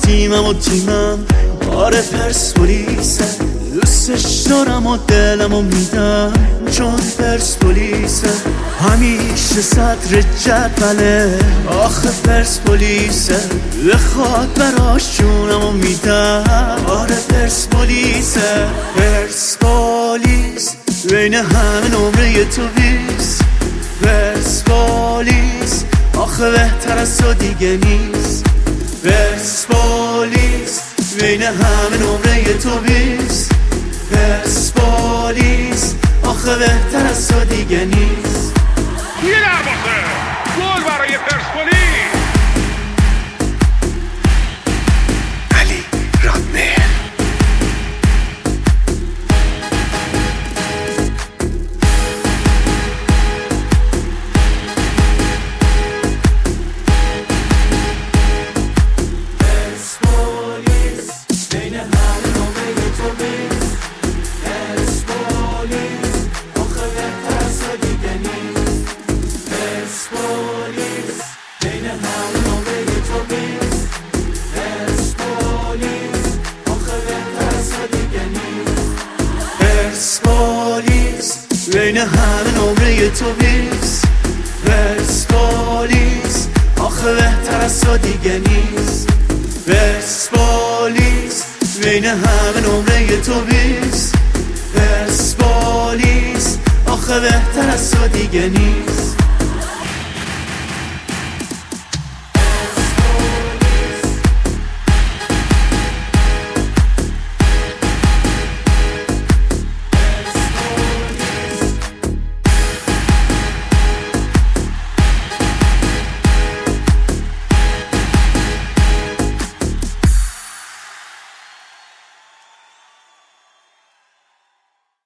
تیمم و تیمم آره پرسپولیسه، دوستش دارم و دلمو میدم چون پرسپولیسه، همیشه صدر جدوله آخه پرسپولیسه، بخواد براش جونمو میدم آره پرسپولیسه. پرسپولیس بین همه نمره تو 20، پرسپولیس آخه بهتر از تو دیگه نیست، پرسپولیس بین همه نمره تو 20، پرسپولیس آخه بهتر از تو دیگه نیست. یه دروازه گل برای پرسپولیس. علی رادنه. پرسپولیس بین همه نمره تو 20، پرسپولیس آخه بهتر از تو دیگه نیست، پرسپولیس بین همه نمره تو 20، پرسپولیس آخه بهتر از تو دیگه نیست.